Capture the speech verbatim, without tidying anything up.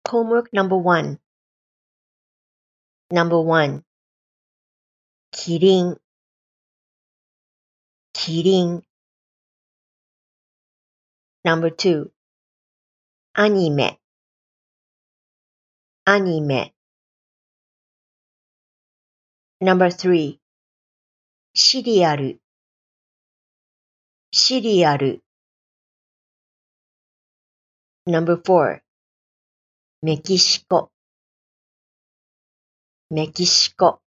Homework number one. Number one. キリン、キリン。Number two. アニメ、アニメ。Number three. シリアル、シリアル。Number four. メキシコ、メキシコ。